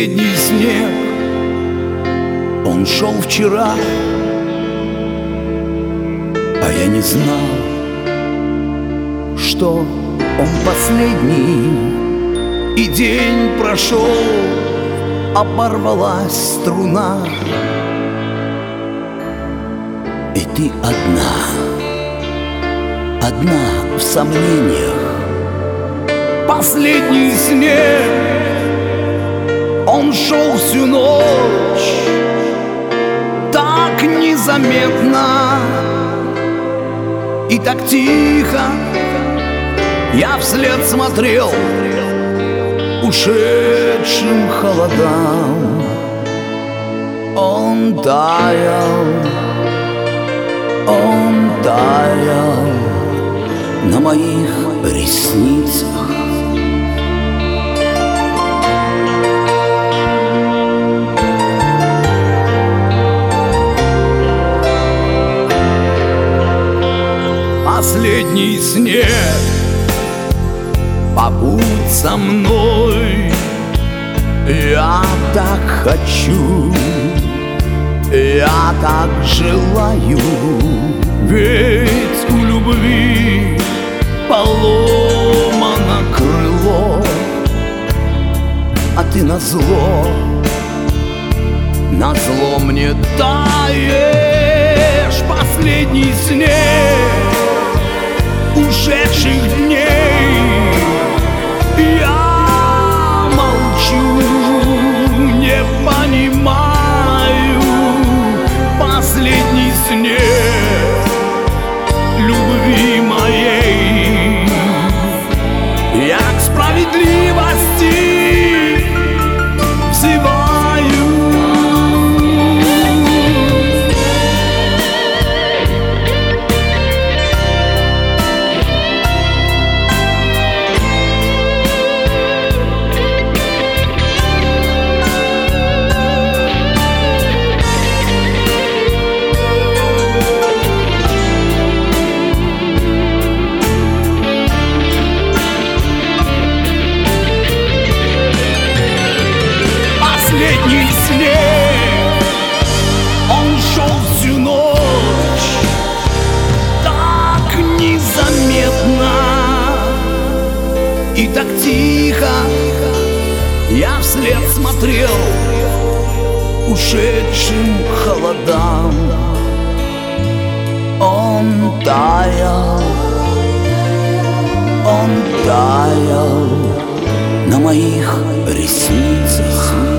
последний снег. Он шел вчера, а я не знал, что он последний. И день прошел, оборвалась струна, и ты одна в сомнениях. Последний снег, он шел всю ночь, так незаметно и так тихо. Я вслед смотрел ушедшим холодам. Он таял на моих ресницах. Последний снег, побудь со мной, я так хочу, я так желаю. Ведь у любви поломано крыло, а ты назло мне таешь. Последний снег ушедших дней, я молчу, не понимаю. Последний снег любви моей, я к справедливости взываю. Последний снег, он шел всю ночь, так незаметно и так тихо. Я вслед смотрел ушедшим холодам. Он таял на моих ресницах.